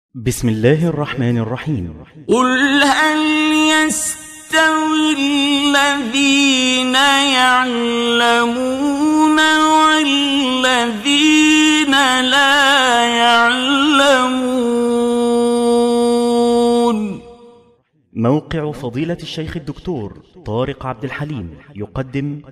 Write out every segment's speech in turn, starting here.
بسم الله الرحمن الرحيم. قل هل يستوي الذين يعلمون والذين لا يعلمون؟ موقع فضيلة الشيخ الدكتور طارق عبد الحليم يقدم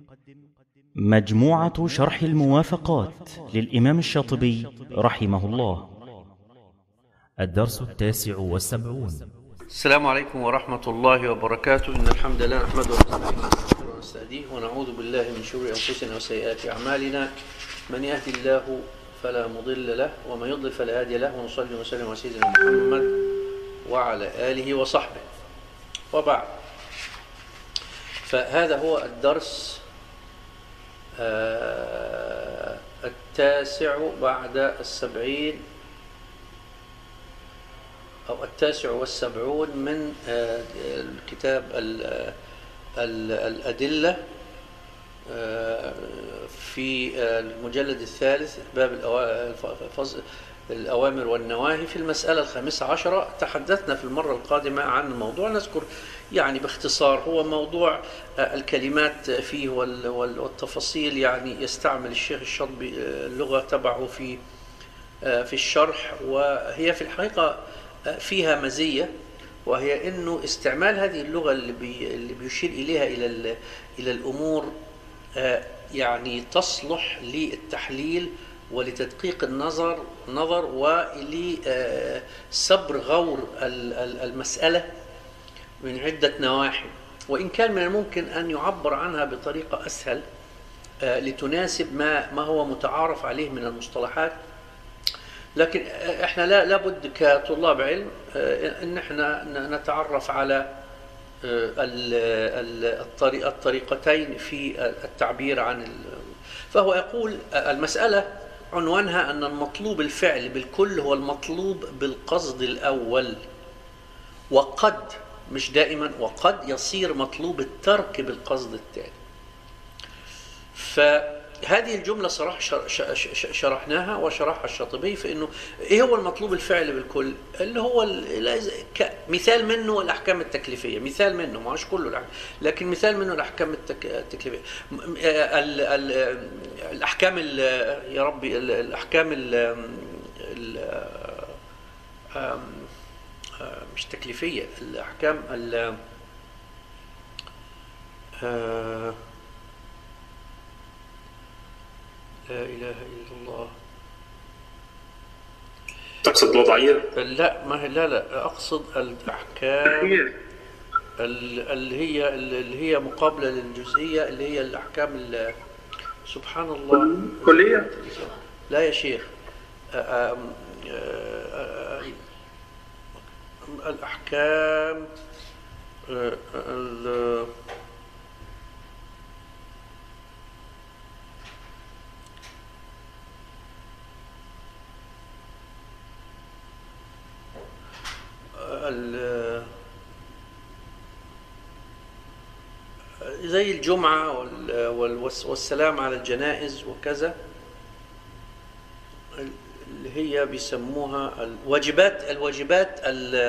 مجموعة شرح الموافقات للإمام الشاطبي رحمه الله. الدرس 79. السلام عليكم ورحمة الله وبركاته. إن الحمد لله نحمده ونستهديه ونعوذ بالله من شرور أنفسنا وسيئات أعمالنا. من يهدي الله فلا مضل له ومن يضلل فلا هادي له، ونصلي ونسلم على سيدنا محمد وعلى آله وصحبه، وبعد. فهذا هو الدرس 9 بعد 70 أو 79 من الكتاب الأدلة في المجلد الثالث، باب الأوامر والنواهي، في المسألة 15. تحدثنا في المرة القادمة عن الموضوع، نذكر يعني باختصار. هو موضوع الكلمات فيه والتفاصيل، يعني يستعمل الشيخ الشاطبي اللغة تبعه في الشرح، وهي في الحقيقة فيها مزية، وهي انه استعمال هذه اللغة اللي بيشير اليها الى الامور يعني تصلح للتحليل ولتدقيق النظر ولصبر غور المسألة من عدة نواحي، وإن كان من الممكن أن يعبر عنها بطريقة أسهل لتناسب ما هو متعارف عليه من المصطلحات. لكن احنا لابد كطلاب علم ان احنا نتعرف على الطريقتين في التعبير عن فهو يقول المسألة عنوانها أن المطلوب الفعل بالكل هو المطلوب بالقصد الأول، وقد، مش دائما، وقد يصير مطلوب الترك بالقصد التالي. فهذه الجملة صراحة شرحناها وشرحها الشاطبي، فإنه إيه هو المطلوب الفعل بالكل؟ اللي هو مثال منه الأحكام التكليفية، مثال منه، ما هوش كله الأحكام، لكن مثال منه الأحكام التكليفية. الأحكام يا ربي، الأحكام مش تكليفية، الأحكام لا إله إلا الله. تقصد الوضعية؟ لا، ما هي، لا أقصد الأحكام اللي هي مقابلة للجزئية، اللي هي الأحكام سبحان الله، كلية؟ لا يا شيخ، الأحكام زي الجمعة والسلام على الجنائز وكذا، اللي هي بيسموها الواجبات الواجبات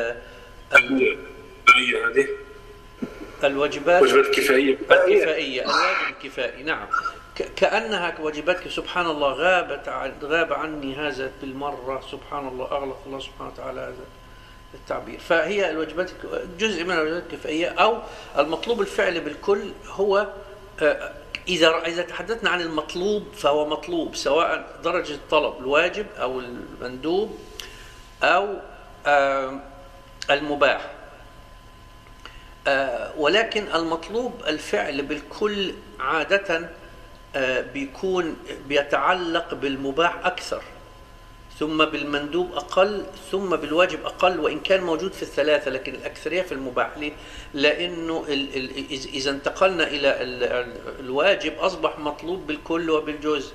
الكفائية، الواجب الكفائي. نعم، كأنها واجبات. سبحان الله، غاب عني هذا بالمرة، سبحان الله، أغلق الله سبحانه وتعالى هذا التعبير. فهي الواجبات جزء من الواجبات الكفائية، أو المطلوب الفعل بالكل. هو إذا تحدثنا عن المطلوب فهو مطلوب سواء درجة الطلب الواجب أو المندوب أو المباح، ولكن المطلوب الفعل بالكل عادة بيتعلق بالمباح أكثر، ثم بالمندوب أقل، ثم بالواجب أقل، وإن كان موجود في الثلاثة، لكن الأكثرية في المباح. ليه؟ لأنه إذا انتقلنا إلى الواجب أصبح مطلوب بالكل وبالجزء.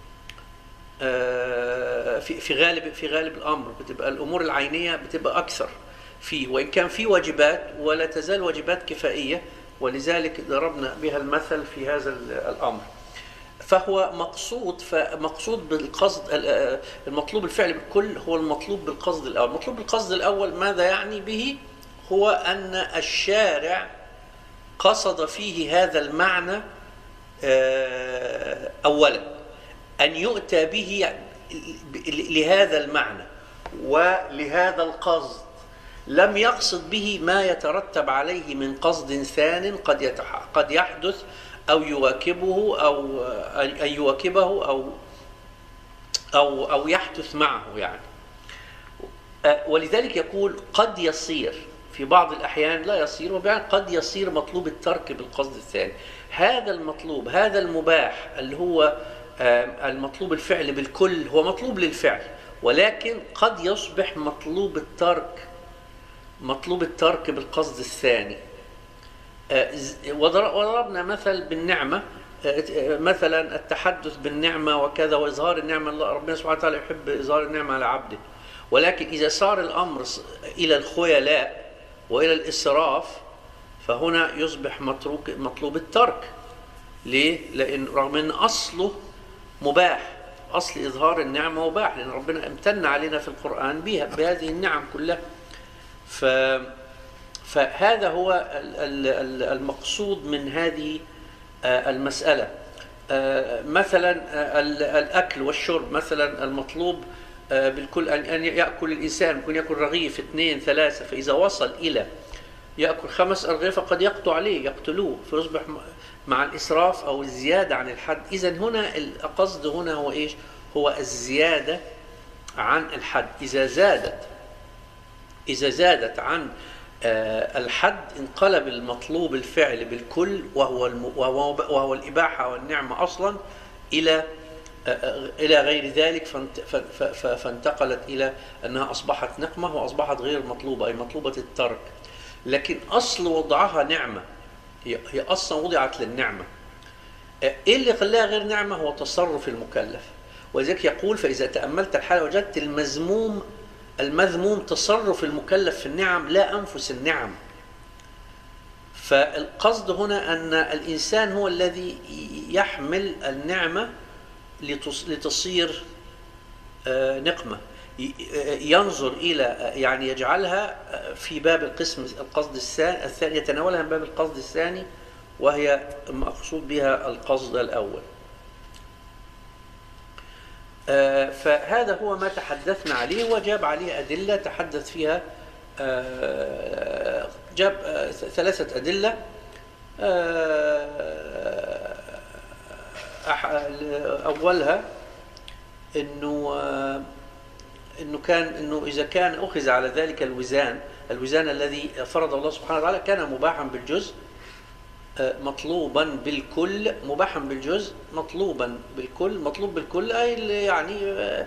في غالب الأمر بتبقى الأمور العينية بتبقى أكثر فيه، وإن كان في واجبات ولا تزال واجبات كفائية، ولذلك ضربنا بها المثل في هذا الأمر. فهو مقصود بالقصد. المطلوب الفعل بالكل هو المطلوب بالقصد الأول. المطلوب بالقصد الأول ماذا يعني به؟ هو أن الشارع قصد فيه هذا المعنى أولا، أن يؤتى به لهذا المعنى ولهذا القصد، لم يقصد به ما يترتب عليه من قصد ثان قد يحدث أو يواكبه أو يحدث معه يعني. ولذلك يقول قد يصير في بعض الأحيان، لا يصير، وبعد قد يصير مطلوب الترك بالقصد الثاني. هذا المطلوب، هذا المباح اللي هو المطلوب الفعل بالكل، هو مطلوب للفعل، ولكن قد يصبح مطلوب الترك بالقصد الثاني. وضربنا مثل بالنعمة، مثلا التحدث بالنعمة وكذا وإظهار النعمة. الله ربنا سبحانه وتعالى يحب إظهار النعمة على عبده، ولكن إذا صار الأمر إلى الخيلاء وإلى الإسراف فهنا يصبح مطلوب الترك. ليه؟ لأن رغم أن أصله مباح، أصل إظهار النعمة مباح، لأن ربنا امتن علينا في القرآن بهذه النعم كلها. فهذا هو المقصود من هذه المسألة. مثلا الأكل والشرب، مثلا المطلوب بالكل أن يأكل الإنسان، يكون يأكل رغيف 2 3، فإذا وصل إلى يأكل 5 أرغفة قد يقطع عليه، يقتلوه، فيصبح مع الإسراف أو الزيادة عن الحد. إذن هنا القصد هنا هو إيش؟ هو الزيادة عن الحد. إذا زادت عن الحد انقلب المطلوب الفعل بالكل وهو الإباحة والنعمة أصلا إلى غير ذلك، فانتقلت إلى أنها أصبحت نقمة وأصبحت غير مطلوبة، أي مطلوبة الترك. لكن أصل وضعها نعمة، هي أصلا وضعت للنعمة. إيه اللي خلاها غير نعمة؟ هو تصرف المكلف. ولذلك يقول فإذا تأملت الحالة وجدت المذموم تصرف المكلف في النعم لا أنفس النعم. فالقصد هنا أن الإنسان هو الذي يحمل النعمة لتصير نقمة، ينظر إلى يعني يجعلها في باب القصد الثاني، يتناولها من باب القصد الثاني، وهي مقصود بها القصد الأول. فهذا هو ما تحدثنا عليه، وجاب عليه أدلة تحدث فيها، جاب 3 أدلة. أولها إنه إذا كان أخذ على ذلك الوزان الذي فرض الله سبحانه وتعالى كان مباحا بالجزء مطلوبا بالكل، مباحا بالجزء مطلوبا بالكل. مطلوب بالكل أي يعني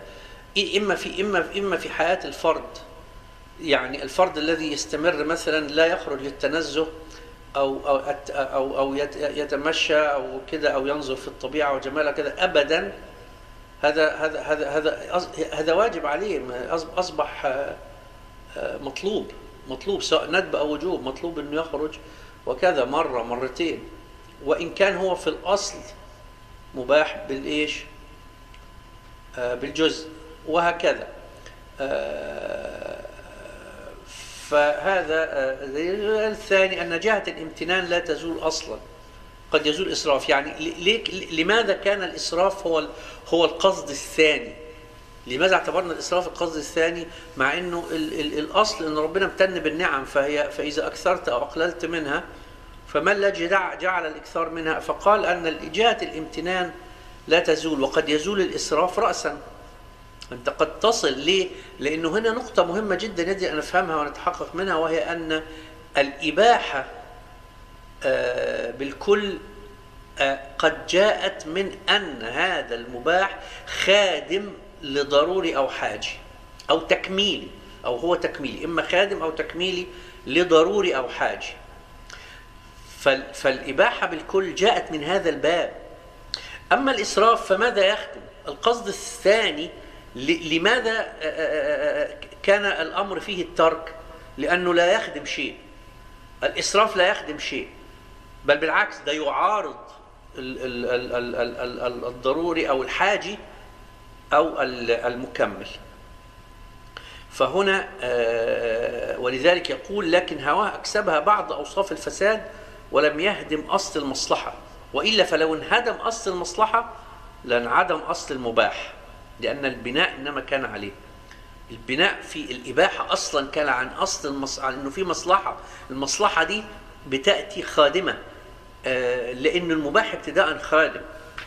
إما في حياة الفرد، يعني الفرد الذي يستمر مثلا لا يخرج للتنزه أو يتمشى أو كده أو ينظر في الطبيعة وجمالها كده أبدا، هذا واجب عليه، أصبح مطلوب سواء ندب أو وجوب، مطلوب أنه يخرج وكذا مرة مرتين، وإن كان هو في الأصل مباح بالإيش؟ بالجزء، وهكذا. فهذا الثاني أن جهة الامتنان لا تزول أصلا، قد يزول إسراف. يعني لماذا كان الإسراف هو القصد الثاني؟ لماذا اعتبرنا الإسراف القصد الثاني مع أنه الأصل أن ربنا امتن بالنعم، فإذا أكثرت أو أقللت منها فما الذي جعل الإكثار منها؟ فقال أن جهة الامتنان لا تزول، وقد يزول الإسراف رأسا. أنت قد تصل ليه؟ لأنه هنا نقطة مهمة جدا يجب أن نفهمها ونتحقق منها، وهي أن الإباحة بالكل قد جاءت من أن هذا المباح خادم لضروري أو حاجي أو تكميلي، أو هو تكميلي، إما خادم أو تكميلي لضروري أو حاجي. فالإباحة بالكل جاءت من هذا الباب. أما الإسراف فماذا يخدم؟ القصد الثاني لماذا كان الأمر فيه الترك؟ لأنه لا يخدم شيء. الإسراف لا يخدم شيء، بل بالعكس ده يعارض الضروري أو الحاجي أو المكمل. فهنا ولذلك يقول لكن هواه أكسبها بعض أوصاف الفساد ولم يهدم أصل المصلحة، وإلا فلو انهدم أصل المصلحة لانعدم أصل المباح، لأن البناء إنما كان عليه. البناء في الإباحة أصلا كان عن أصل عن إنه في مصلحة، المصلحة دي بتأتي خادمة، لأن المباح ابتداء خادم.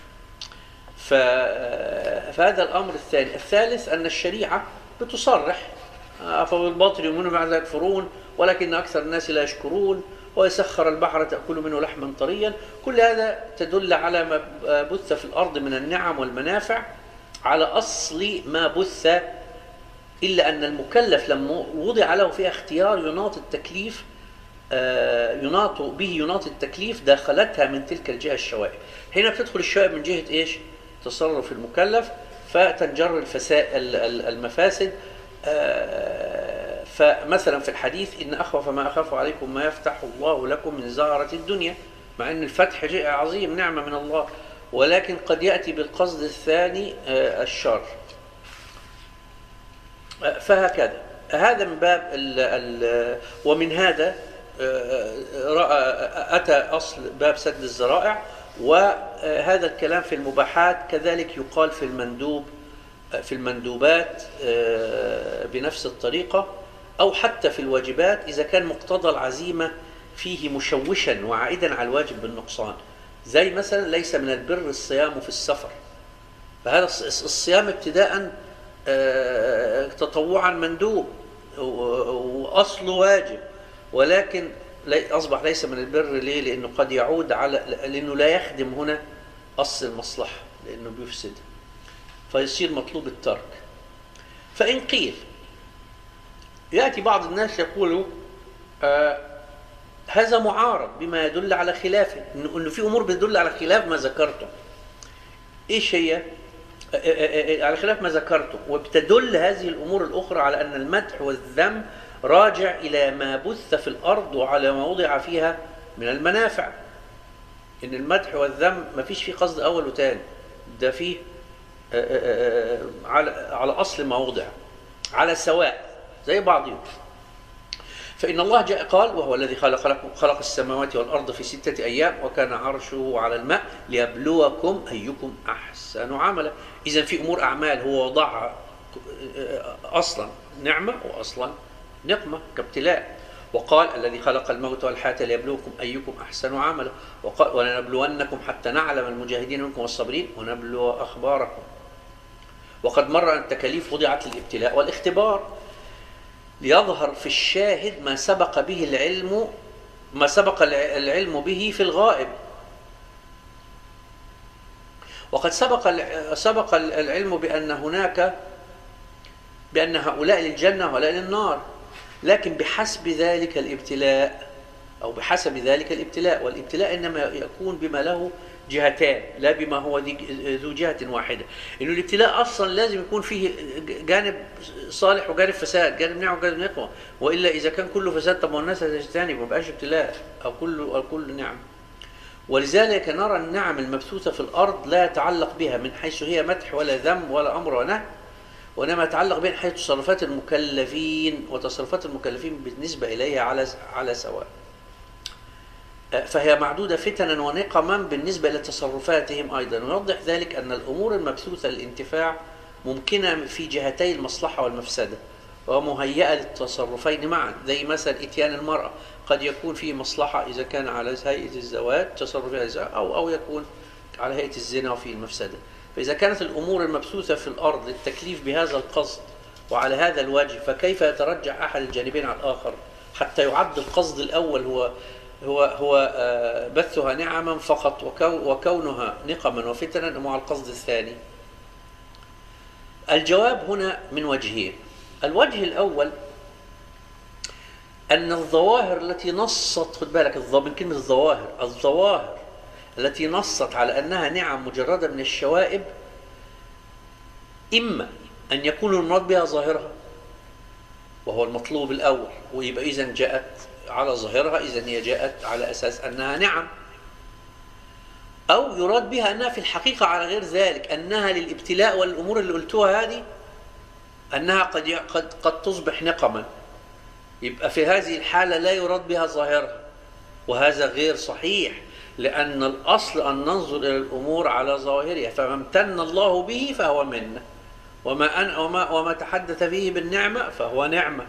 فهذا الأمر الثاني. الثالث أن الشريعة بتصرح فبالباطل يؤمنون بعد ذلك يكفرون ولكن أكثر الناس لا يشكرون، ويسخر البحر تأكل منه لحما طريا. كل هذا تدل على ما بث في الأرض من النعم والمنافع على أصل ما بث، إلا أن المكلف لما وضع له فيها اختيار يناط التكليف، يناط التكليف داخلتها من تلك الجهة الشوائب. هنا بتدخل الشوائب من جهة إيش؟ تصرف المكلف، فتنجر المفاسد. فمثلا في الحديث إن أخوف ما أخاف عليكم ما يفتح الله لكم من زهرة الدنيا، مع أن الفتح شيء عظيم نعمة من الله، ولكن قد يأتي بالقصد الثاني الشر. فهكذا هذا من باب ومن هذا أتى أصل باب سد الذرائع. وهذا الكلام في المباحات كذلك يقال في المندوبات بنفس الطريقة، أو حتى في الواجبات إذا كان مقتضى العزيمة فيه مشوشا وعائدا على الواجب بالنقصان. زي مثلا ليس من البر الصيام في السفر، فهذا الصيام ابتداء تطوعا مندوب وأصله واجب، ولكن أصبح ليس من البر. ليه؟ لأنه قد يعود لأنه لا يخدم هنا أصل المصلحة، لأنه بيفسد، فيصير مطلوب الترك. فإن قيل يأتي بعض الناس يقولوا هذا معارض بما يدل على خلافه، إنه في أمور بتدل على خلاف ما ذكرته. إيش هي؟ على خلاف ما ذكرته، وبتدل هذه الأمور الأخرى على أن المدح والذم راجع إلى ما بث في الأرض وعلى ما وضع فيها من المنافع. إن المدح والذم ما فيش فيه قصد أول وتاني، ده فيه على أصل ما وضع، على سواء زي بعضهم. فإن الله جاء قال وهو الذي خلق السماوات والأرض في 6 أيام وكان عرشه على الماء ليبلوكم أيكم أحسن عملا. إذا في أمور أعمال هو وضعها أصلا نعمة وأصلا نقمة كابتلاء. وقال الذي خلق الموت والحياة ليبلوكم أيكم أحسن عملا، وقال ولنبلونكم حتى نعلم المجاهدين منكم والصابرين ونبلو أخباركم. وقد مر أن التكاليف وضعت للابتلاء والاختبار ليظهر في الشاهد ما سبق العلم به في الغائب. وقد سبق العلم بأن هؤلاء للجنة وهؤلاء للنار، لكن بحسب ذلك الابتلاء، والابتلاء إنما يكون بما له جهتان لا بما هو ذو جهة واحدة. إنه الابتلاء أصلا لازم يكون فيه جانب صالح وجانب فساد، جانب نعمة وجانب نقمة، وإلا إذا كان كله فساد طب والناس هتجتنب ما بقاش ابتلاء، أو كل نعم. ولذلك نرى النعم المبثوثة في الأرض لا يتعلق بها من حيث هي مدح ولا ذم ولا أمر ونهي، وإنما يتعلق بها من حيث تصرفات المكلفين، وتصرفات المكلفين بالنسبة إليها على سواء. فهي معدودة فتنا ونقما بالنسبة إلى تصرفاتهم أيضا. ويوضح ذلك أن الأمور المبثوثة للانتفاع ممكنة في جهتي المصلحة والمفسدة، ومهيئة للتصرفين معا. زي مثلا إتيان المرأة قد يكون فيه مصلحة إذا كان على هيئة الزواج تصرف فيها الزواج، أو يكون على هيئة الزنا وفيه المفسدة. فإذا كانت الأمور المبثوثة في الأرض للتكليف بهذا القصد وعلى هذا الوجه، فكيف يترجح أحد الجانبين على الآخر حتى يعد القصد الأول هو بثها نعما فقط وكونها نقما وفتنا مع القصد الثاني؟ الجواب هنا من وجهين. الوجه الأول أن الظواهر التي نصت، خد بالك من كلمة الظواهر التي نصت على أنها نعم مجردة من الشوائب، إما أن يكون المراد بها ظاهرها وهو المطلوب الأول، ويبقى إذن جاءت على ظاهرها، إذن هي جاءت على أساس أنها نعم. أو يراد بها أنها في الحقيقة على غير ذلك، أنها للابتلاء والأمور اللي قلتوها هذه أنها قد تصبح نقما، يبقى في هذه الحالة لا يراد بها ظاهرها، وهذا غير صحيح، لأن الأصل أن ننظر إلى الأمور على ظواهرها، فما امتن الله به فهو منه، وما تحدث فيه بالنعمة فهو نعمة.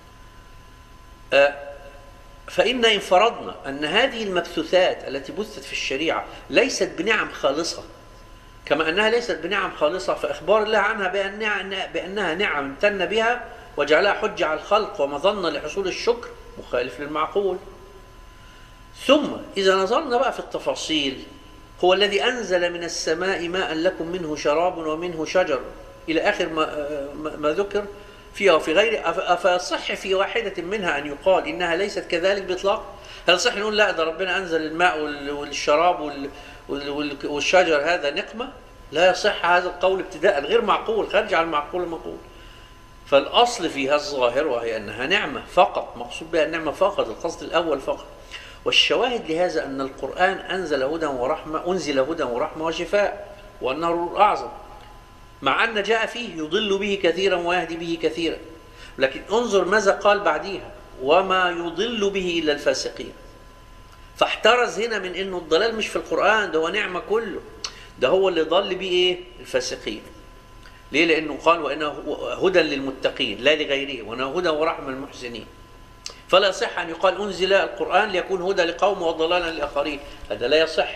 فإن فرضنا أن هذه المبثوثات التي بثت في الشريعة ليست بنعم خالصة، كما أنها ليست بنعم خالصة، فإخبار الله عنها بأنها نعم امتن بها وجعلها حجة على الخلق ومظنة لحصول الشكر مخالف للمعقول. ثم إذا نظرنا بقى في التفاصيل، هو الذي أنزل من السماء ماء لكم منه شراب ومنه شجر إلى آخر ما ذكر فيها وفي غيره. أفصح في واحدة منها أن يقال إنها ليست كذلك بإطلاق؟ هل صح نقول لا ده ربنا أنزل الماء والشراب والشجر هذا نقمة؟ لا يصح هذا القول ابتداء، غير معقول، خارج عن المعقول المقول. فالأصل فيها الظاهر، وهي أنها نعمة فقط، مقصود بها النعمة فقط، القصد الأول فقط. والشواهد لهذا أن القرآن أنزل هدى ورحمة وشفاء، وأنه النور الأعظم، مع أن جاء فيه يضل به كثيرا ويهدي به كثيرا، لكن انظر ماذا قال بعديها: وما يضل به إلا الفاسقين. فاحترز هنا من أنه الضلال مش في القرآن، ده هو نعمة كله، ده هو اللي ضل به إيه؟ الفاسقين. ليه؟ لأنه قال وإنه هدى للمتقين لا لغيره، وإنه هدى ورحمة للمحسنين. فلا يصح أن يقال أنزل القرآن ليكون هدى لقوم وضلالا لآخرين، هذا لا يصح.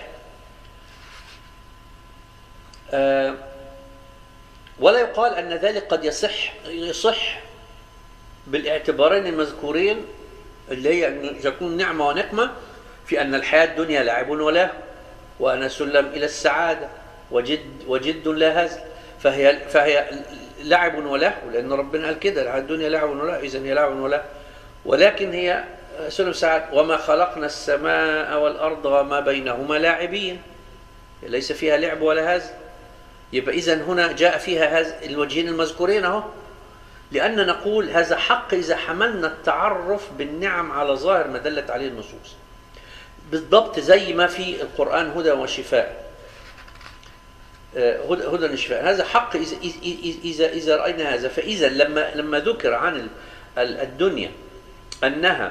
ولا يقال أن ذلك قد يصح بالاعتبارين المذكورين، اللي هي أن يكون نعمة ونقمة، في أن الحياة الدنيا لعب وله، وأنا سلم إلى السعادة، وجد لا هزل، فهي لعب وله، لأن ربنا قال كده: الحياة الدنيا لعب وله، إذن هي لعب وله، ولكن هي سلم سعادة. وما خلقنا السماء والأرض وما بينهما لاعبين، ليس فيها لعب ولا هزل. يبقى إذن هنا جاء فيها هذا الوجهين المذكورين اهو، لأن نقول هذا حق إذا حملنا التعرف بالنعم على ظاهر ما دلت عليه النصوص، بالضبط زي ما في القرآن هدى وشفاء، هدى وشفاء، هذا حق إذا رأينا هذا. فإذا لما ذكر عن الدنيا أنها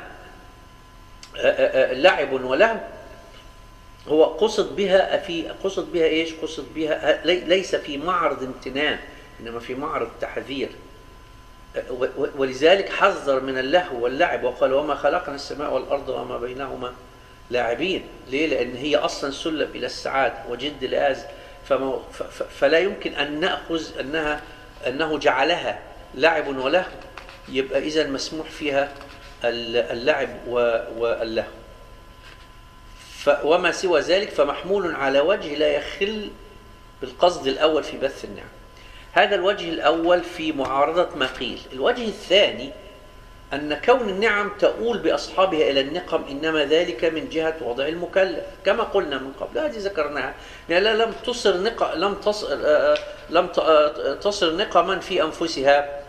لعب ولهو، هو قصد بها ايش؟ قصد بها ليس في معرض امتنان، انما في معرض تحذير، ولذلك حذر من اللهو واللعب وقال: وما خلقنا السماء والارض وما بينهما لاعبين. ليه؟ لان هي اصلا سلم الى السعاده وجد لاز، فلا يمكن ان ناخذ انه جعلها لعب ولهو، يبقى اذا مسموح فيها اللعب واللهو. وما سوى ذلك فمحمول على وجه لا يخل بالقصد الأول في بث النعم. هذا الوجه الأول في معارضة ما قيل. الوجه الثاني أن كون النعم تؤول بأصحابها إلى النقم إنما ذلك من جهة وضع المكلف، كما قلنا من قبل، هذه ذكرناها، يعني لم تصر نقما في أنفسها،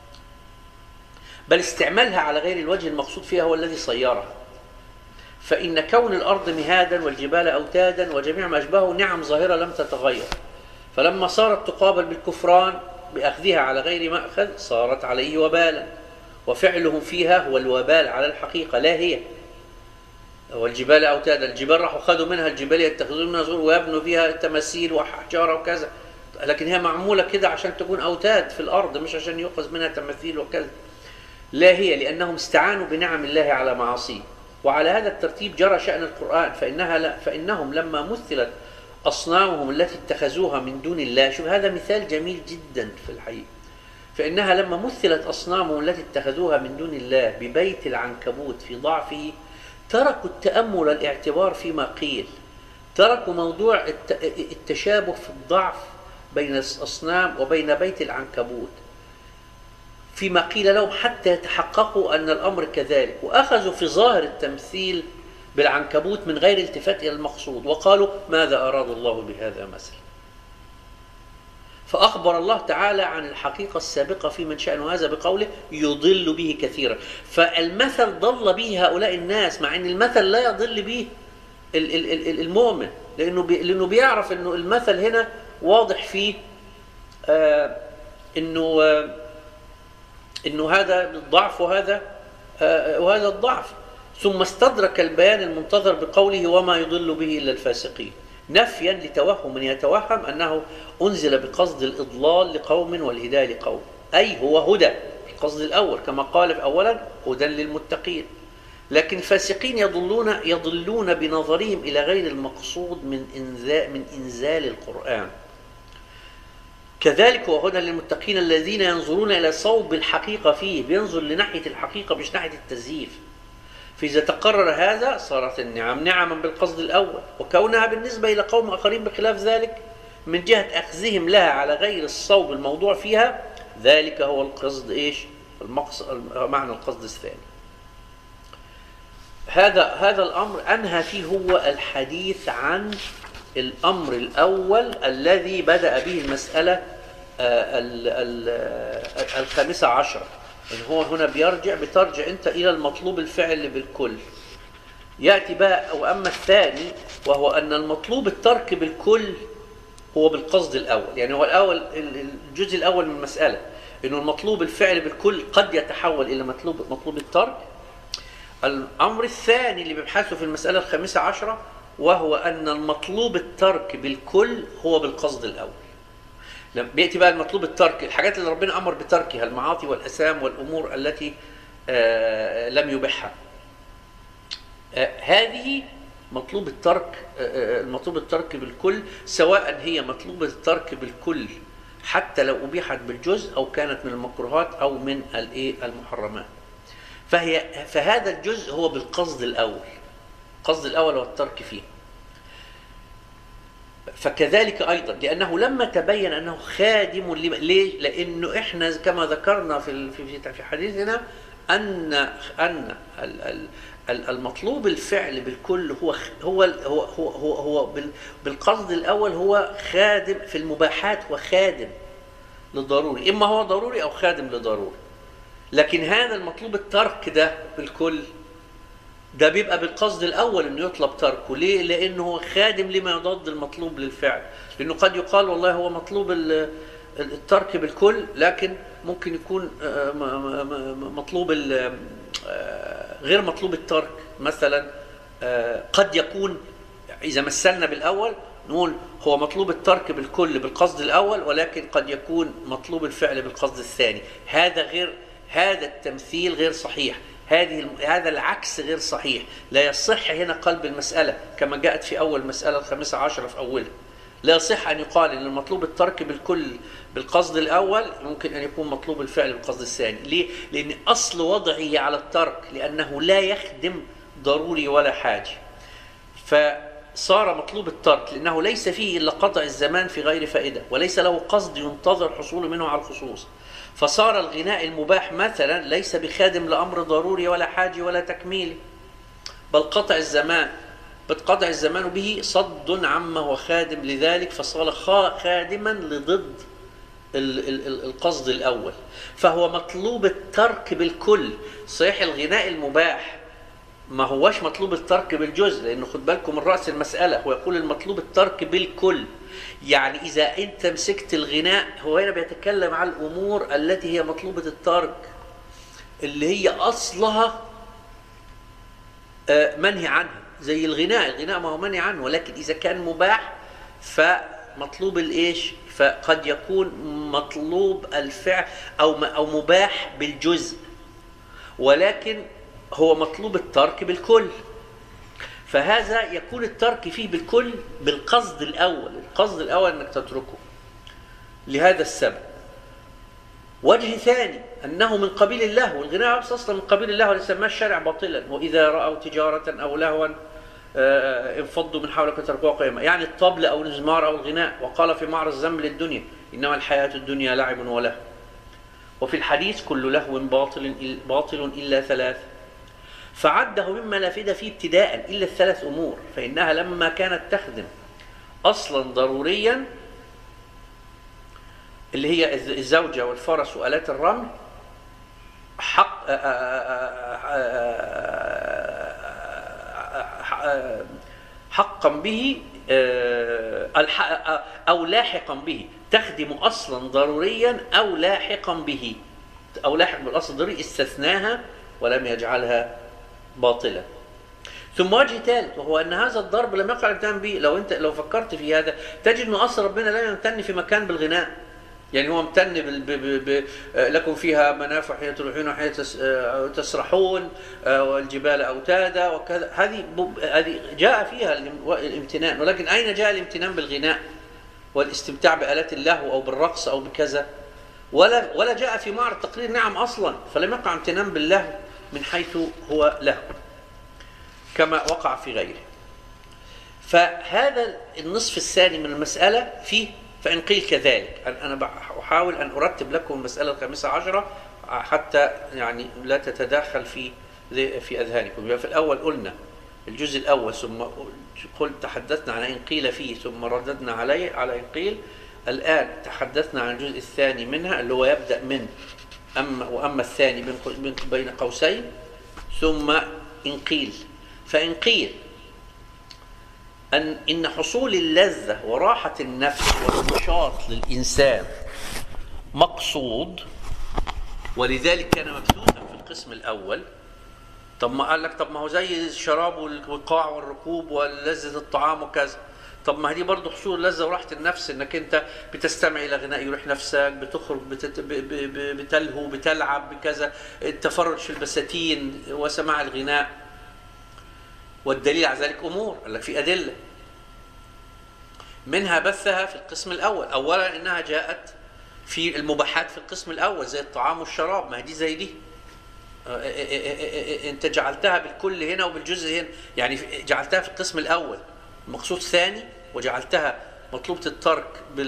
بل استعمالها على غير الوجه المقصود فيها هو الذي صيرها. فإن كون الأرض مهادا والجبال أوتادا وجميع ما أشبهه نعم ظاهرة لم تتغير، فلما صارت تقابل بالكفران بأخذها على غير مأخذ صارت عليه وبالا، وفعلهم فيها هو الوبال على الحقيقة لا هي. والجبال أوتادا، الجبال راحوا خذوا منها الجبال يتخذون منها زور ويبنوا فيها تماثيل وحجارة وكذا، لكن هي معمولة كده عشان تكون أوتاد في الأرض، مش عشان يؤخذ منها تماثيل وكذا. لا هي، لأنهم استعانوا بنعم الله على معاصيه. وعلى هذا الترتيب جرى شأن القرآن، فإنهم لما مثلت أصنامهم التي اتخذوها من دون الله، شوف هذا مثال جميل جدا في الحقيقة، فإنها لما مثلت أصنامهم التي اتخذوها من دون الله ببيت العنكبوت في ضعفه، تركوا التأمل والاعتبار فيما قيل، تركوا موضوع التشابه في الضعف بين الأصنام وبين بيت العنكبوت فيما قيل لهم حتى يتحققوا أن الأمر كذلك، وأخذوا في ظاهر التمثيل بالعنكبوت من غير التفات إلى المقصود، وقالوا ماذا أراد الله بهذا مثلا. فأخبر الله تعالى عن الحقيقة السابقة في من شأنه هذا بقوله يضل به كثيرا، فالمثل ضل به هؤلاء الناس، مع أن المثل لا يضل به المؤمن، لأنه بيعرف أنه المثل هنا واضح فيه أنه هذا الضعف وهذا الضعف. ثم استدرك البيان المنتظر بقوله وما يضل به إلا الفاسقين، نفيا لتوهم من يتوهم أنه أنزل بقصد الإضلال لقوم والهداية لقوم، أي هو هدى القصد الأول كما قال في أولا هدى للمتقين. لكن الفاسقين يضلون بنظرهم إلى غير المقصود من إنزال القرآن. كذلك هو هدى للمتقين الذين ينظرون إلى صوب الحقيقة فيه، بينظر لناحية الحقيقة مش ناحية التزييف. فإذا تقرر هذا صارت النعم نعما بالقصد الأول، وكونها بالنسبة إلى قوم آخرين بخلاف ذلك من جهة أخذهم لها على غير الصوب الموضوع فيها، ذلك هو القصد إيش؟ معنى القصد الثاني. هذا الأمر أنهى فيه هو الحديث عن الأمر الأول الذي بدأ به المسألة 15. إن هو هنا بترجع أنت إلى المطلوب الفعل بالكل. يأتي بقى وأما الثاني وهو أن المطلوب الترك بالكل هو بالقصد الأول. يعني هو الأول الجزء الأول من المسألة إنه المطلوب الفعل بالكل قد يتحول إلى مطلوب الترك. الأمر الثاني اللي بيبحثه في المسألة 15 وهو أن المطلوب الترك بالكل هو بالقصد الأول. لما بيأتي بقى المطلوب الترك، الحاجات اللي ربنا أمر بتركها، المعاصي والأثام والأمور التي لم يبحها، هذه مطلوب الترك بالكل، سواء هي مطلوبة الترك بالكل حتى لو أبيحت بالجزء أو كانت من المكروهات أو من المحرمات. فهذا الجزء هو بالقصد الأول، القصد الأول هو الترك فيه. فكذلك أيضا لأنه لما تبين أنه خادم ليه؟ لأنه إحنا كما ذكرنا في حديثنا أن المطلوب الفعل بالكل هو بالقصد الأول هو خادم في المباحات، وخادم للضروري، إما هو ضروري أو خادم لضروري. لكن هذا المطلوب الترك ده بالكل ده بيبقى بالقصد الأول إنه يطلب تركه. ليه؟ لأنه هو خادم لما يضاد المطلوب للفعل. لأنه قد يقال والله هو مطلوب الترك بالكل، لكن ممكن يكون مطلوب غير مطلوب الترك. مثلا قد يكون إذا مثلنا بالأول نقول هو مطلوب الترك بالكل بالقصد الأول، ولكن قد يكون مطلوب الفعل بالقصد الثاني. هذا التمثيل غير صحيح، هذا العكس غير صحيح. لا يصح هنا قلب المسألة كما جاءت في أول مسألة 15 في أولها. لا يصح أن يقال أن المطلوب الترك بالكل بالقصد الأول ممكن أن يكون مطلوب الفعل بالقصد الثاني. ليه؟ لأن أصل وضعه على الترك، لأنه لا يخدم ضروري ولا حاجة، فصار مطلوب الترك لأنه ليس فيه إلا قطع الزمان في غير فائدة، وليس له قصد ينتظر حصوله منه على الخصوص. فصار الغناء المباح مثلا ليس بخادم لأمر ضروري ولا حاجة ولا تكميل، بل قطع الزمان به صد عما هو خادم لذلك، فصار خادما لضد القصد الأول. فهو مطلوب الترك بالكل. صحيح الغناء المباح ما هوش مطلوب الترك بالجزء، لأنه خد بالكم من رأس المسألة هو يقول المطلوب الترك بالكل. يعني إذا أنت مسكت الغناء، هو هنا بيتكلم عن الأمور التي هي مطلوبة الترك اللي هي أصلها منهي عنها، زي الغناء ما هو منهي عنه، ولكن إذا كان مباح فمطلوب الإيش؟ فقد يكون مطلوب الفعل أو مباح بالجزء، ولكن هو مطلوب الترك بالكل. فهذا يكون الترك فيه بالكل بالقصد الأول. القصد الأول أنك تتركه لهذا السبب. وجه ثاني أنه من قبيل الله، والغناء أصلا من قبيل الله وليسماه الشارع باطلا. وإذا رأوا تجارة أو لهوا انفضوا من حولك وتركوها قائمة، يعني الطبل أو المزمار أو الغناء. وقال في معرض الذم للدنيا إنما الحياة الدنيا لعب ولهو. وفي الحديث كل لهو باطل إلا ثلاث، فعده مما لا فائدة فيه ابتداء إلا الثلاث أمور، فإنها لما كانت تخدم أصلا ضروريا اللي هي الزوجة والفرس وآلات الرمل حقا به أو لاحقا به، تخدم أصلا ضروريا أو لاحقا به، أو لاحق بالأصل الضروري استثناها ولم يجعلها باطلا. ثم وجه ثالث، وهو أن هذا الضرب لم يقع الامتنان به. لو فكرت في هذا تجد أن أصل ربنا لم يمتن في مكان بالغناء، يعني هو امتن لكم فيها منافع حين تروحون وحين تسرحون والجبال أوتادا وكذا، هذه جاء فيها الامتنان، ولكن أين جاء الامتنان بالغناء والاستمتاع بآلات اللهو أو بالرقص أو بكذا؟ ولا جاء في معرض تقرير نعم أصلا، فلم يقع امتنان باللهو من حيث هو لهو كما وقع في غيره. فهذا النصف الثاني من المسألة فيه فإن قيل كذلك. أنا أحاول أن أرتب لكم المسألة 15 حتى يعني لا تتداخل في أذهانكم. في الأول قلنا الجزء الأول، ثم تحدثنا عن إن قيل فيه، ثم رددنا عليه على إن قيل. الآن تحدثنا عن الجزء الثاني منها اللي هو يبدأ من وأما الثاني بين قوسين ثم إن قيل. فإن قيل إن حصول اللذة وراحة النفس والنشاط للإنسان مقصود، ولذلك كان مبثوثا في القسم الأول. طب ما قال لك طب ما هو زي الشراب والوقاع والركوب ولذة الطعام وكذا. طب ما هي برضه حصول اللذة وراحة النفس، انك انت بتستمع الى غناء يريح نفسك، بتخرج بتلهو بتلعب بكذا، التفرج في البساتين وسماع الغناء. والدليل على ذلك امور، قال لك في ادله منها بثها في القسم الاول. اولا انها جاءت في المباحات في القسم الاول زي الطعام والشراب، ما هي دي زي دي. انت جعلتها بالكل هنا وبالجزء هنا، يعني جعلتها في القسم الاول مقصود ثاني، وجعلتها مطلوبة الترك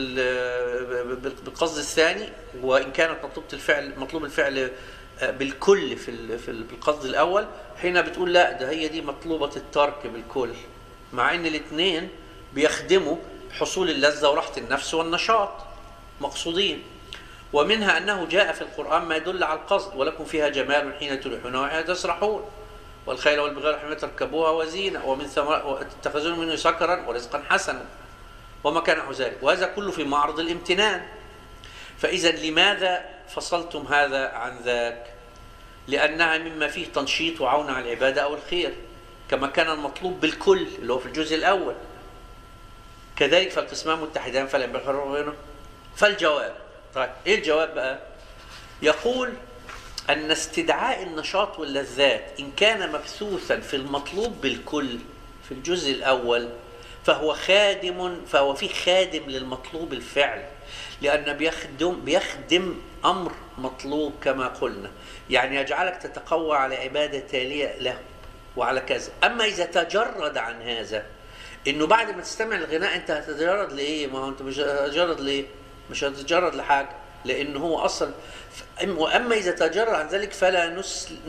بالقصد الثاني، وإن كانت مطلوب الفعل بالكل في القصد الأول. حين بتقول لا ده هي دي مطلوبة الترك بالكل، مع إن الاثنين بيخدموا حصول اللذة وراحة النفس والنشاط مقصودين. ومنها أنه جاء في القرآن ما يدل على القصد، ولكم فيها جمال حين تريحون وحين تسرحون، والخيل والبغال حين تركبوها وزينة، ومن تتخذون منه سكرا ورزقا حسنا وما كان نحو ذلك. وهذا كله في معرض الامتنان. فإذا لماذا فصلتم هذا عن ذاك؟ لأنها مما فيه تنشيط وعون على العبادة أو الخير، كما كان المطلوب بالكل اللي هو في الجزء الأول. كذلك فالقسمان متحدان فلا ينبغي الفرق بينهم. فالجواب، طيب إيه الجواب بقى؟ يقول أن استدعاء النشاط واللذات إن كان مبثوثا في المطلوب بالكل في الجزء الأول فهو فيه خادم للمطلوب الفعل، لأن بيخدم أمر مطلوب كما قلنا، يعني يجعلك تتقوى على عبادة تالية له وعلى كذا. أما إذا تجرد عن هذا، إنه بعد ما تستمع الغناء أنت هتتجرد لإيه؟ ما هو أنت مش هتتجرد ليه؟ مش هتتجرد لحاجة، لأنه هو أصلا. وأما إذا تجرد عن ذلك فلا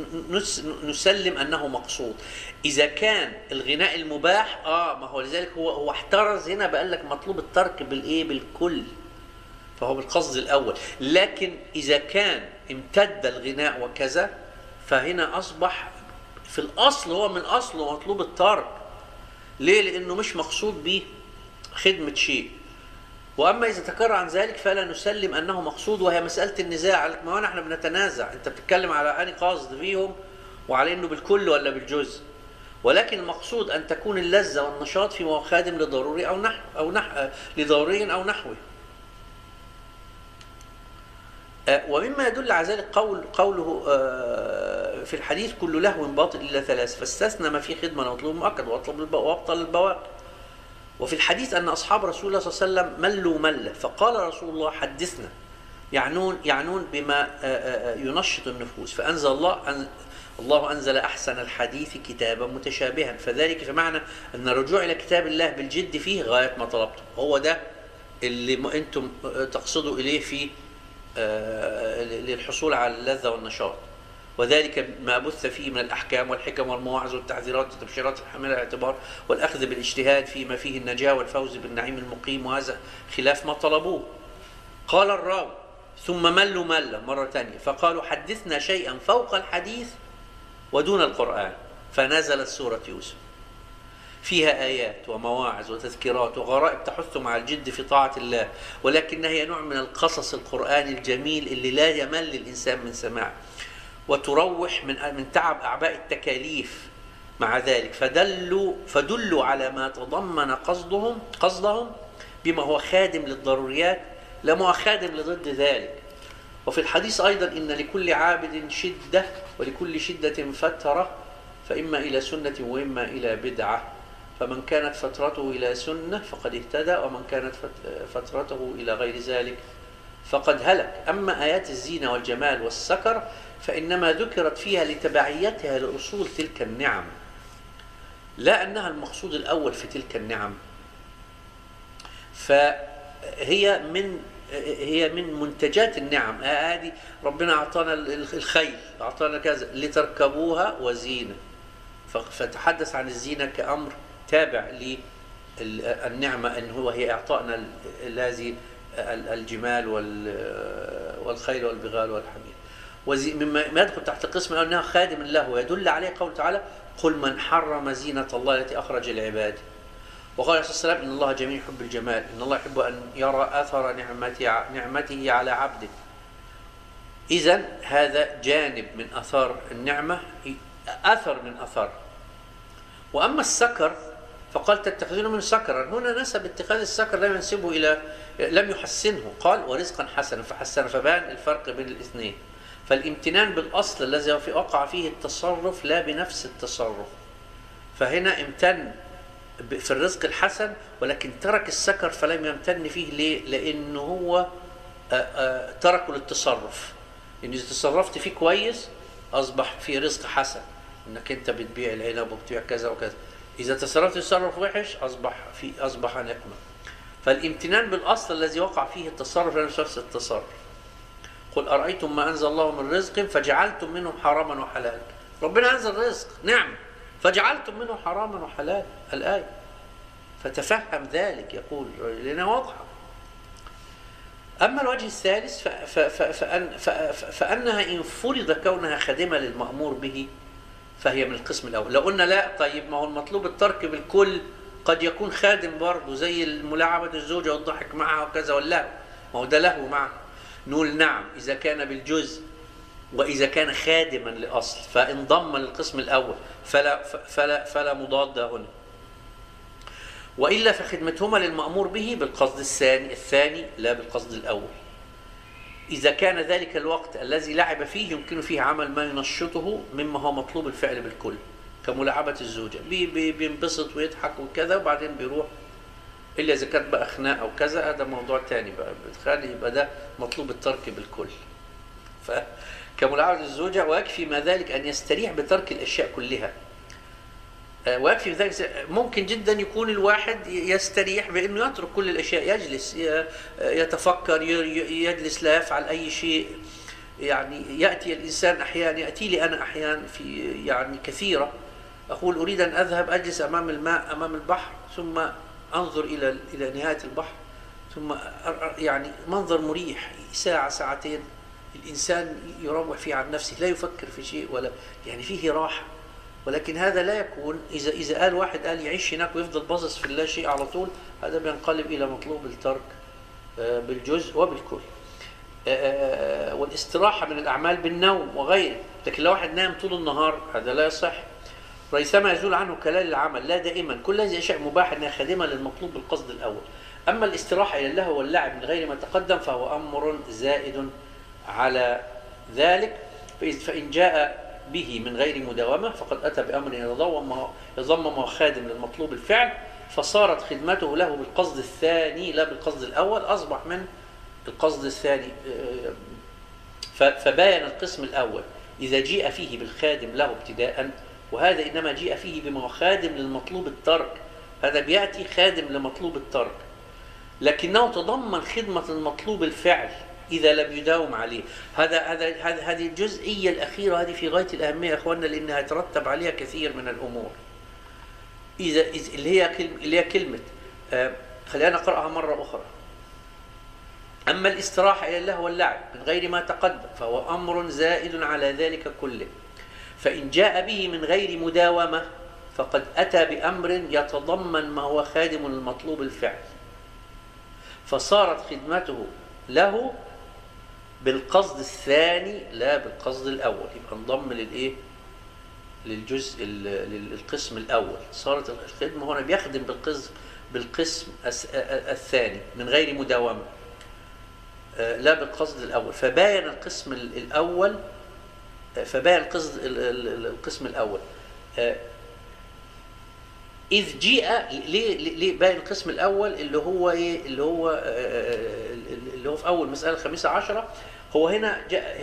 نسلم أنه مقصود. إذا كان الغناء المباح ما هو لذلك هو احترز هنا، بقال لك مطلوب الترك بالإيه؟ بالكل، فهو بالقصد الأول. لكن إذا كان امتد الغناء وكذا فهنا أصبح في الأصل هو من أصله مطلوب الترك. ليه؟ لأنه مش مقصود به خدمة شيء. وأما إذا تكرر عن ذلك فلا نسلم أنه مقصود، وهي مسألة النزاع. ما هو احنا بنتنازع، أنت بتتكلم على أني قاصد فيهم وعلى أنه بالكل ولا بالجزء. ولكن المقصود أن تكون اللذة والنشاط في خادم لضروري لضروري أو نحوه. ومما يدل على ذلك قوله في الحديث كل لهو باطل إلا ثلاث، فاستثنى ما فيه خدمة ومطلوب مؤكد وابطل البواقي. وفي الحديث أن أصحاب رسول الله صلى الله عليه وسلم ملوا ملة، فقال رسول الله حدثنا، يعنون بما ينشط النفوس. فأنزل الله أنزل أحسن الحديث كتابا متشابها، فذلك في معنى أن الرجوع إلى كتاب الله بالجد فيه غاية ما طلبتم. هو ده اللي أنتم تقصدوا إليه في للحصول على اللذة والنشاط، وذلك ما بث فيه من الأحكام والحكم والمواعظ والتحذيرات والتبشيرات الحاملة الاعتبار والأخذ بالاجتهاد فيما فيه النجاة والفوز بالنعيم المقيم، وهذا خلاف ما طلبوه. قال الراوي ثم ملوا ملة مرة ثانية، فقالوا حدثنا شيئا فوق الحديث ودون القرآن، فنزلت سورة يوسف. فيها آيات ومواعظ وتذكيرات وغرائب تحثهم على الجد في طاعة الله، ولكنها هي نوع من القصص القرآني الجميل اللي لا يمل الإنسان من سماعه، وتروح من تعب أعباء التكاليف. مع ذلك فدلوا على ما تضمن قصدهم بما هو خادم للضروريات لا ما هو خادم لضد ذلك. وفي الحديث أيضا إن لكل عابد شدة ولكل شدة فترة، فإما إلى سنة وإما إلى بدعة، فمن كانت فترته إلى سنة فقد اهتدى، ومن كانت فترته إلى غير ذلك فقد هلك. أما آيات الزينة والجمال والسكر فإنما ذكرت فيها لتبعيتها لأصول تلك النعم، لا أنها المقصود الأول في تلك النعم. فهي من منتجات النعم. هذه ربنا أعطانا الخيل، أعطانا كذا لتركبوها وزينة، فتحدث عن الزينة كأمر تابع للنعمة، أن هي إعطائنا الذي الجمال والخيل والبغال والحمير. مما يدخل تحت قسم أنها خادم الله، ويدل عليه قول تعالى: قل من حرم زينة الله التي أخرج لعباده. وقال عليه الصلاة والسلام: إن الله جميل يحب الجمال، إن الله يحب أن يرى أثر نعمته على عبده. إذن هذا جانب من أثار النعمة، أثر من أثر. وأما السكر فقال: تتخذون من سكرا. هنا نسب اتخاذ السكر لم يحسنه، قال: ورزقا حسنا فحسن، فبان الفرق بين الاثنين. فالامتنان بالأصل الذي وقع فيه التصرف لا بنفس التصرف، فهنا امتن في الرزق الحسن ولكن ترك السكر فلم يمتن فيه. ليه؟ لأنه هو تركه للتصرف. إن إذا تصرفت فيه كويس أصبح فيه رزق حسن، إنك أنت بتبيع العنب وبتبيع كذا وكذا. إذا تصرفت تصرف وحش أصبح نقمة. فالامتنان بالأصل الذي وقع فيه التصرف لا نفس التصرف. قل أرأيتم ما أنزل الله من رزق فجعلتم منه حراما وحلالا. ربنا أنزل رزق نعم، فجعلتم منه حراما وحلالا، الآية. فتفهم ذلك، يقول لنا واضحة. أما الوجه الثالث فأنها إن فرض كونها خادمة للمأمور به فهي من القسم الأول. لو قلنا لا، طيب ما هو المطلوب الترك بالكل قد يكون خادم برضه، زي الملاعبة الزوجة والضحك معها وكذا، واللهو، ما هو ده لهو معه. نقول نعم إذا كان بالجزء، وإذا كان خادما لأصل فانضم للقسم الأول فلا مضاد هنا. وإلا فخدمتهما للمأمور به بالقصد الثاني لا بالقصد الأول. إذا كان ذلك الوقت الذي لعب فيه يمكن فيه عمل ما ينشطه مما هو مطلوب الفعل بالكل، كملاعبة الزوجة، بينبسط ويضحك وكذا وبعدين بيروح، إلا إذا كانت بقى خناقة أو كذا، هذا موضوع تاني بقى، بتخلي يبقى ده مطلوب الترك بالكل. فكملاعبة الزوجة ويكفي ما ذلك أن يستريح بترك الأشياء كلها. ويكفي ذلك ممكن جدا يكون الواحد يستريح بأنه يترك كل الأشياء، يجلس يتفكر، يجلس لا يفعل أي شيء. يعني يأتي الإنسان أحيانا، يأتي لي أنا أحيانا في يعني كثيرة، أقول أريد أن أذهب أجلس أمام الماء أمام البحر، ثم أنظر إلى نهاية البحر، ثم يعني منظر مريح ساعة ساعتين، الإنسان يروح فيه عن نفسه، لا يفكر في شيء ولا يعني فيه راحة. ولكن هذا لا يكون إذا قال واحد قال يعيش هناك ويفضل باصص في اللا شيء على طول، هذا بينقلب إلى مطلوب الترك بالجزء وبالكل. والاستراحة من الأعمال بالنوم وغيره. لكن لو واحد نام طول النهار هذا لا يصح. ريثما يزول عنه كلال العمل لا دائما، كل هذه أشياء مباحة أنها خادمة للمطلوب بالقصد الأول. أما الاستراحة إلى اللهو واللعب من غير ما تقدم فهو أمر زائد على ذلك. فإن جاء به من غير مداومة فقد أتى بأمر يضم خادم للمطلوب الفعل، فصارت خدمته له بالقصد الثاني لا بالقصد الأول، أصبح من القصد الثاني. فباين القسم الأول إذا جيء فيه بالخادم له ابتداء، وهذا إنما جيء فيه بما خادم للمطلوب الترك. هذا بيأتي خادم لمطلوب الترك، لكنه تضمن خدمة المطلوب الفعل إذا لم يداوم عليه. هذه الجزئية الأخيرة هذه في غاية الأهمية يا أخواننا، لأنها يترتب عليها كثير من الأمور. اللي هي كلمة خلينا نقرأها مرة أخرى. أما الاستراحة إلى اللهو واللعب من غير ما تقدم فهو أمر زائد على ذلك كله. فإن جاء به من غير مداومة فقد أتى بأمر يتضمن ما هو خادم للمطلوب الفعل، فصارت خدمته له بالقصد الثاني لا بالقصد الأول. يبقى انضم للإيه؟ للجزء للقسم الأول. صارت الخدمة هنا بيخدم بالقسم الثاني من غير مداومة لا بالقصد الأول. فباين القسم الأول، القسم الأول إذ جيء. ليه باين القسم الأول اللي هو إيه؟ اللي هو في أول مسألة 15. هو هنا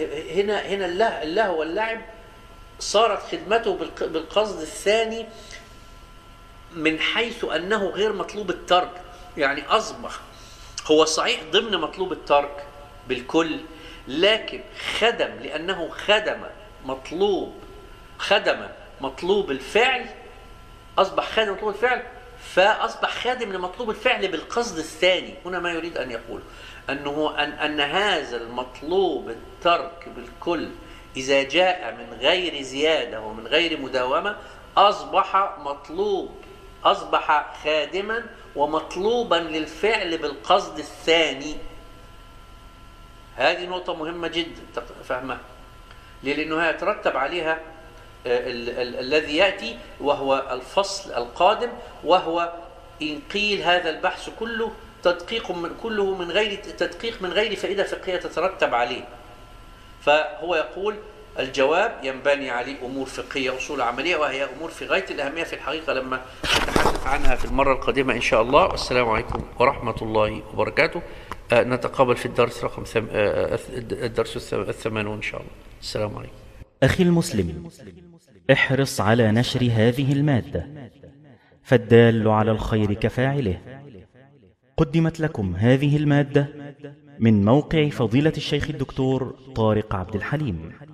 اللهو واللعب صارت خدمته بالقصد الثاني من حيث أنه غير مطلوب الترك. يعني أصبح هو صحيح ضمن مطلوب الترك بالكل، لكن خدم لأنه خدم مطلوب الفعل، أصبح خادم مطلوب الفعل، فأصبح خادم لمطلوب الفعل بالقصد الثاني. هنا ما يريد أن يقول أن هذا المطلوب الترك بالكل إذا جاء من غير زيادة ومن غير مداومة أصبح خادما ومطلوبا للفعل بالقصد الثاني. هذه نقطة مهمة جدا فهمها، لأنه يترتب عليها الذي يأتي وهو الفصل القادم، وهو إن قيل هذا البحث كله كله من غير تدقيق، من غير فائدة فقهية تترتب عليه. فهو يقول الجواب ينبني عليه أمور فقهية أصول عملية، وهي أمور في غاية الأهمية في الحقيقة لما نتحدث عنها في المرة القادمة إن شاء الله. السلام عليكم ورحمة الله وبركاته. نتقابل في الدرس رقم الدرس 80 إن شاء الله. السلام عليكم. أخي المسلم، احرص على نشر هذه المادة، فالدال على الخير كفاعله. قدمت لكم هذه المادة من موقع فضيلة الشيخ الدكتور طارق عبد الحليم.